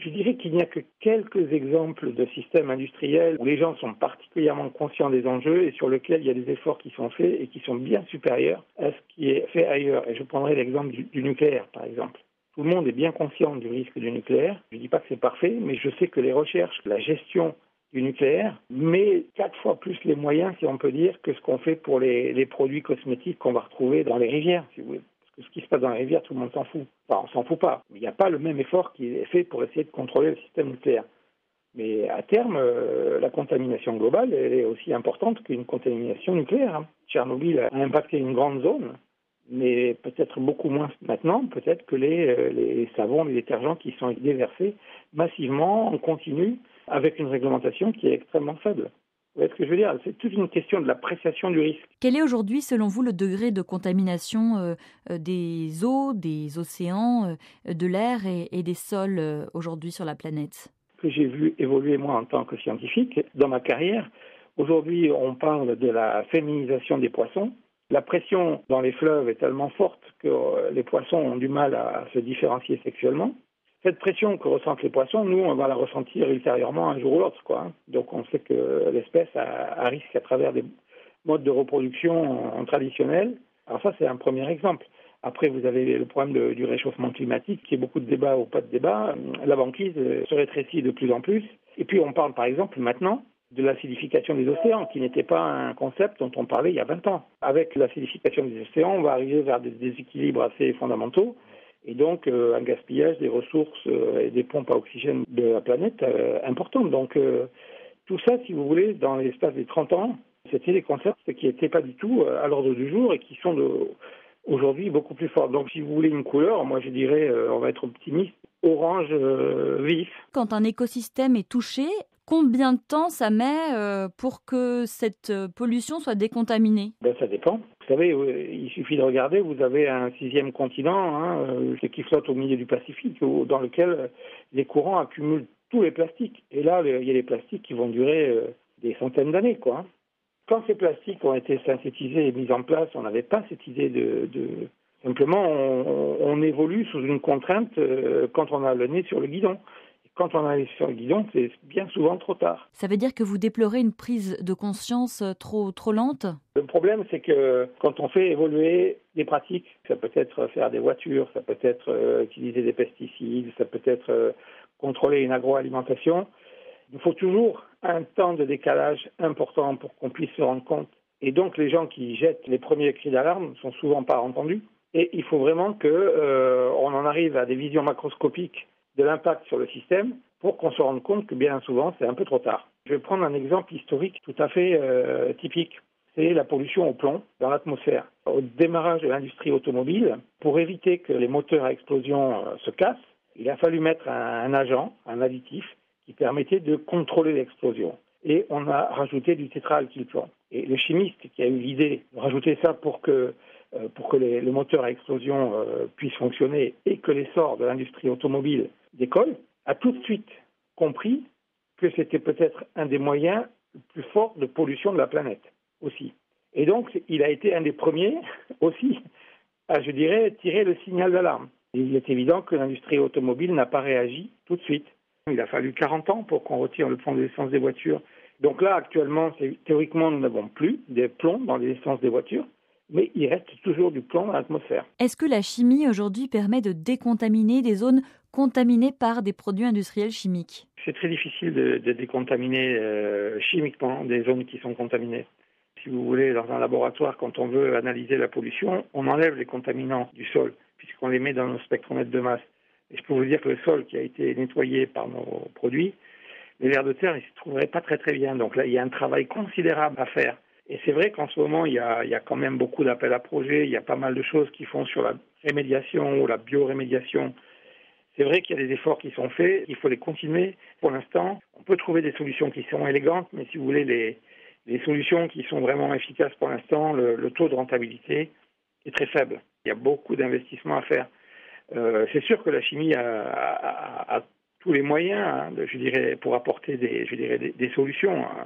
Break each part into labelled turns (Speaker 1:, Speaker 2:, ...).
Speaker 1: Je dirais qu'il n'y a que quelques exemples de systèmes industriels où les gens sont particulièrement conscients des enjeux et sur lesquels il y a des efforts qui sont faits et qui sont bien supérieurs à ce qui est fait ailleurs. Et je prendrai l'exemple du nucléaire, par exemple. Tout le monde est bien conscient du risque du nucléaire. Je ne dis pas que c'est parfait, mais je sais que les recherches, la gestion du nucléaire met 4 fois plus les moyens, si on peut dire, que ce qu'on fait pour les produits cosmétiques qu'on va retrouver dans les rivières, si vous voulez. Parce que ce qui se passe dans les rivières, tout le monde s'en fout. Enfin, on s'en fout pas. Mais il n'y a pas le même effort qui est fait pour essayer de contrôler le système nucléaire. Mais à terme, la contamination globale, elle est aussi importante qu'une contamination nucléaire. Tchernobyl a impacté une grande zone, mais peut-être beaucoup moins maintenant, peut-être que les savons, les détergents qui sont déversés massivement en continu avec une réglementation qui est extrêmement faible. Vous voyez ce que je veux dire ? C'est toute une question de l'appréciation du risque.
Speaker 2: Quel est aujourd'hui, selon vous, le degré de contamination des eaux, des océans, de l'air et des sols aujourd'hui sur la planète ?
Speaker 1: Que j'ai vu évoluer moi en tant que scientifique dans ma carrière. Aujourd'hui, on parle de la féminisation des poissons. La pression dans les fleuves est tellement forte que les poissons ont du mal à se différencier sexuellement. Cette pression que ressentent les poissons, nous, on va la ressentir ultérieurement un jour ou l'autre, quoi. Donc on sait que l'espèce a risque à travers des modes de reproduction traditionnels. Alors ça, c'est un premier exemple. Après, vous avez le problème du réchauffement climatique, qui est beaucoup de débats ou pas de débats. La banquise se rétrécit de plus en plus. Et puis, on parle, par exemple, maintenant, de l'acidification des océans, qui n'était pas un concept dont on parlait il y a 20 ans. Avec l'acidification des océans, on va arriver vers des déséquilibres assez fondamentaux, et donc un gaspillage des ressources et des pompes à oxygène de la planète importantes. Donc, tout ça, si vous voulez, dans l'espace des 30 ans, c'était des concepts qui n'étaient pas du tout à l'ordre du jour et qui sont aujourd'hui beaucoup plus forts. Donc, si vous voulez une couleur, moi je dirais, on va être optimiste, orange vif.
Speaker 2: Quand un écosystème est touché, combien de temps ça met pour que cette pollution soit décontaminée ?
Speaker 1: Ça dépend. Vous savez, il suffit de regarder, vous avez un 6e continent qui flotte au milieu du Pacifique, dans lequel les courants accumulent tous les plastiques. Et là, il y a des plastiques qui vont durer des centaines d'années, quoi. Quand ces plastiques ont été synthétisés et mis en place, on n'avait pas cette idée de... Simplement, on évolue sous une contrainte quand on a le nez sur le guidon. Quand on arrive sur le guidon, c'est bien souvent trop tard.
Speaker 2: Ça veut dire que vous déplorez une prise de conscience trop lente ?
Speaker 1: Le problème, c'est que quand on fait évoluer des pratiques, ça peut être faire des voitures, ça peut être utiliser des pesticides, ça peut être contrôler une agroalimentation, il faut toujours un temps de décalage important pour qu'on puisse se rendre compte. Et donc, les gens qui jettent les premiers cris d'alarme ne sont souvent pas entendus. Et il faut vraiment qu'on en arrive à des visions macroscopiques de l'impact sur le système pour qu'on se rende compte que bien souvent, c'est un peu trop tard. Je vais prendre un exemple historique tout à fait typique. C'est la pollution au plomb dans l'atmosphère. Au démarrage de l'industrie automobile, pour éviter que les moteurs à explosion se cassent, il a fallu mettre un agent, un additif, qui permettait de contrôler l'explosion. Et on a rajouté du tétraalkylplomb. Et le chimiste qui a eu l'idée de rajouter ça pour que le moteur à explosion puisse fonctionner et que l'essor de l'industrie automobile décolle, a tout de suite compris que c'était peut-être un des moyens les plus forts de pollution de la planète aussi. Et donc, il a été un des premiers aussi à, je dirais, tirer le signal d'alarme. Il est évident que l'industrie automobile n'a pas réagi tout de suite. Il a fallu 40 ans pour qu'on retire le plomb des essences des voitures. Donc là, actuellement, théoriquement, nous n'avons plus des plombs dans les essences des voitures, mais il reste toujours du plomb dans l'atmosphère.
Speaker 2: Est-ce que la chimie aujourd'hui permet de décontaminer des zones contaminées par des produits industriels chimiques ?
Speaker 1: C'est très difficile de décontaminer chimiquement des zones qui sont contaminées. Si vous voulez, dans un laboratoire, quand on veut analyser la pollution, on enlève les contaminants du sol, puisqu'on les met dans nos spectromètres de masse. Et je peux vous dire que le sol qui a été nettoyé par nos produits, les vers de terre, ils ne se trouveraient pas très très bien. Donc là, il y a un travail considérable à faire. Et c'est vrai qu'en ce moment, il y a quand même beaucoup d'appels à projets, il y a pas mal de choses qui font sur la rémédiation ou la biorémédiation. C'est vrai qu'il y a des efforts qui sont faits, il faut les continuer. Pour l'instant, on peut trouver des solutions qui sont élégantes, mais si vous voulez, les solutions qui sont vraiment efficaces pour l'instant, le taux de rentabilité est très faible. Il y a beaucoup d'investissements à faire. C'est sûr que la chimie a tous les moyens, je dirais, pour apporter des solutions.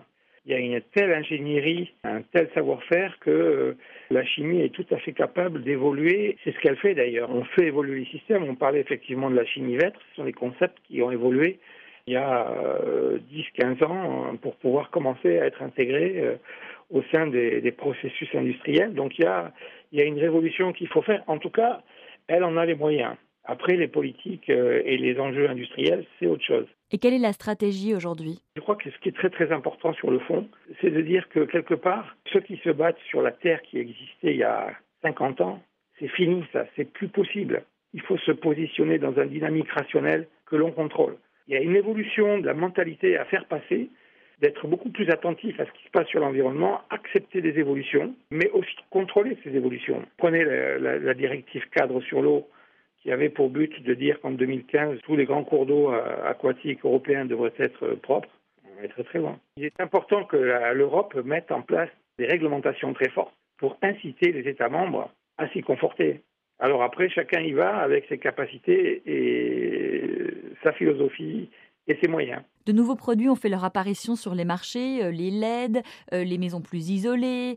Speaker 1: Il y a une telle ingénierie, un tel savoir-faire que la chimie est tout à fait capable d'évoluer. C'est ce qu'elle fait d'ailleurs. On fait évoluer les systèmes. On parlait effectivement de la chimie vêtre. Ce sont des concepts qui ont évolué il y a 10-15 ans pour pouvoir commencer à être intégrés au sein des processus industriels. Donc il y a une révolution qu'il faut faire. En tout cas, elle en a les moyens. Après, les politiques et les enjeux industriels, c'est autre chose.
Speaker 2: Et quelle est la stratégie aujourd'hui ?
Speaker 1: Je crois que ce qui est très très important sur le fond, c'est de dire que quelque part, ceux qui se battent sur la terre qui existait il y a 50 ans, c'est fini ça, c'est plus possible. Il faut se positionner dans une dynamique rationnelle que l'on contrôle. Il y a une évolution de la mentalité à faire passer, d'être beaucoup plus attentif à ce qui se passe sur l'environnement, accepter des évolutions, mais aussi contrôler ces évolutions. Prenez la directive cadre sur l'eau, qui avait pour but de dire qu'en 2015, tous les grands cours d'eau aquatiques européens devraient être propres. On est très très loin. Il est important que l'Europe mette en place des réglementations très fortes pour inciter les États membres à s'y conforter. Alors après, chacun y va avec ses capacités et sa philosophie et ses moyens.
Speaker 2: De nouveaux produits ont fait leur apparition sur les marchés, les LED, les maisons plus isolées.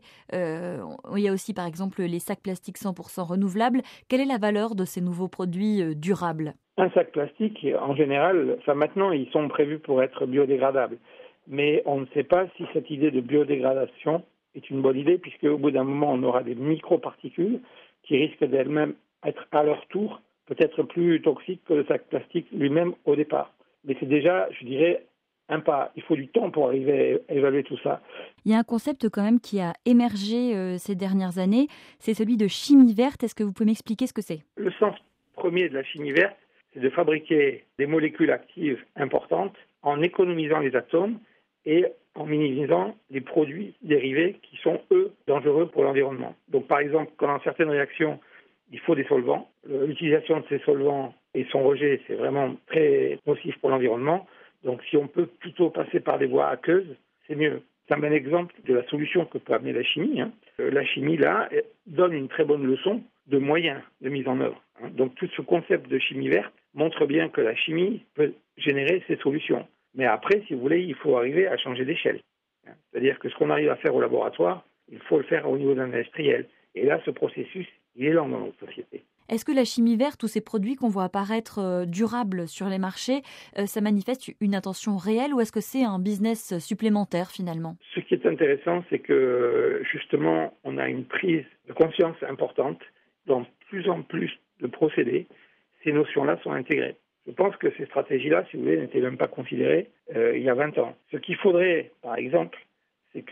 Speaker 2: Il y a aussi par exemple les sacs plastiques 100% renouvelables. Quelle est la valeur de ces nouveaux produits durables ?
Speaker 1: Un sac plastique, en général, maintenant ils sont prévus pour être biodégradables. Mais on ne sait pas si cette idée de biodégradation est une bonne idée, puisque au bout d'un moment on aura des microparticules qui risquent d'elles-mêmes être à leur tour peut-être plus toxiques que le sac plastique lui-même au départ. Mais c'est déjà, je dirais, un pas. Il faut du temps pour arriver à évaluer tout ça.
Speaker 2: Il y a un concept quand même qui a émergé ces dernières années, c'est celui de chimie verte. Est-ce que vous pouvez m'expliquer ce que c'est ?
Speaker 1: Le sens premier de la chimie verte, c'est de fabriquer des molécules actives importantes en économisant les atomes et en minimisant les produits dérivés qui sont, eux, dangereux pour l'environnement. Donc, par exemple, quand dans certaines réactions, il faut des solvants, l'utilisation de ces solvants et son rejet, c'est vraiment très nocif pour l'environnement. Donc, si on peut plutôt passer par des voies aqueuses, c'est mieux. C'est un bon exemple de la solution que peut amener la chimie. La chimie, là, donne une très bonne leçon de moyens de mise en œuvre. Donc, tout ce concept de chimie verte montre bien que la chimie peut générer ces solutions. Mais après, si vous voulez, il faut arriver à changer d'échelle. C'est-à-dire que ce qu'on arrive à faire au laboratoire, il faut le faire au niveau de l'industriel. Et là, ce processus, il est lent dans notre société.
Speaker 2: Est-ce que la chimie verte ou ces produits qu'on voit apparaître durables sur les marchés, ça manifeste une intention réelle ou est-ce que c'est un business supplémentaire finalement ?
Speaker 1: Ce qui est intéressant, c'est que justement, on a une prise de conscience importante. Dans plus en plus de procédés, ces notions-là sont intégrées. Je pense que ces stratégies-là, si vous voulez, n'étaient même pas considérées il y a 20 ans. Ce qu'il faudrait, par exemple, c'est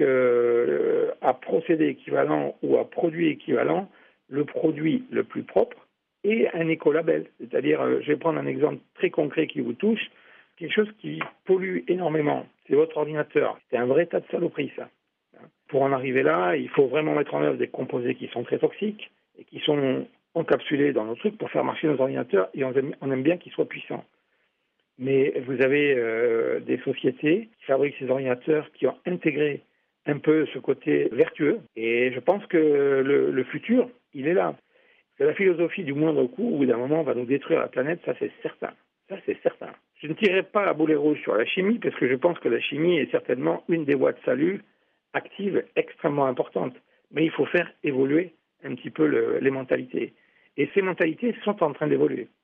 Speaker 1: qu'à procédé équivalent ou à produit équivalent, le produit le plus propre ait un écolabel. C'est-à-dire, je vais prendre un exemple très concret qui vous touche, quelque chose qui pollue énormément. C'est votre ordinateur. C'est un vrai tas de saloperies, ça. Pour en arriver là, il faut vraiment mettre en œuvre des composés qui sont très toxiques et qui sont encapsulés dans nos trucs pour faire marcher nos ordinateurs et on aime bien qu'ils soient puissants. Mais vous avez des sociétés qui fabriquent ces ordinateurs qui ont intégré un peu ce côté vertueux et je pense que le futur, il est là. C'est la philosophie du moindre coût, au bout d'un moment, va nous détruire la planète, ça c'est certain. Ça c'est certain. Je ne tirerai pas à boulet rouge sur la chimie parce que je pense que la chimie est certainement une des voies de salut actives extrêmement importantes. Mais il faut faire évoluer un petit peu les mentalités. Et ces mentalités sont en train d'évoluer.